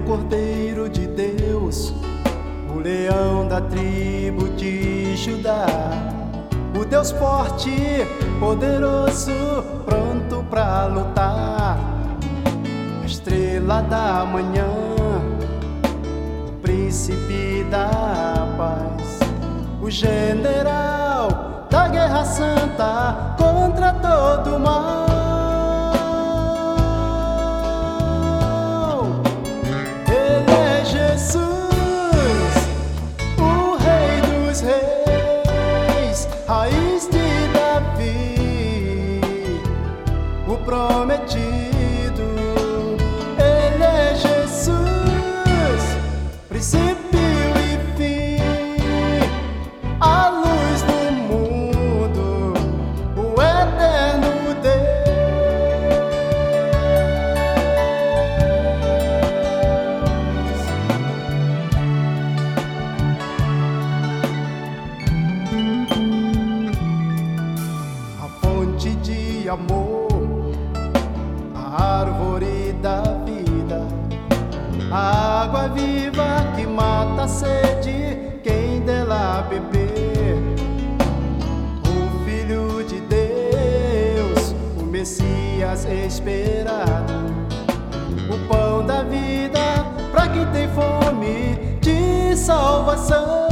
Cordeiro de Deus, o leão da tribo de Judá, o Deus forte, poderoso, pronto pra lutar, a estrela da manhã, o príncipe da paz, o general da guerra santa contra todo o mal. Ele é Jesus, o Rei dos Reis, raiz de Davi, o prometido. Ele é Jesus, princípio e fim, a luz do mundo, o eterno Deus. A fonte de amor, a árvore da vida, a água viva que mata a sede, quem dela beber. O Filho de Deus, o Messias esperado, o pão da vida pra quem tem fome de salvação.